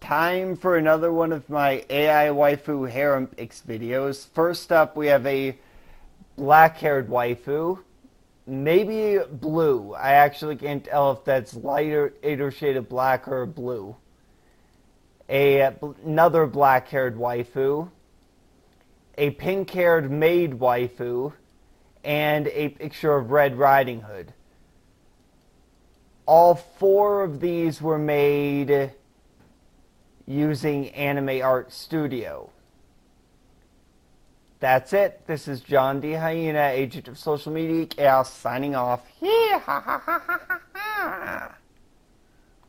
time for another one of my AI waifu harem pics videos. First up, we have a black-haired waifu, maybe blue. I actually can't tell if that's lighter shade of black or blue. Another black-haired waifu, a pink-haired maid waifu, and a picture of Red Riding Hood. All four of these were made using Anime Art Studio. That's it. This is John D. Hyena, agent of social media chaos, signing off.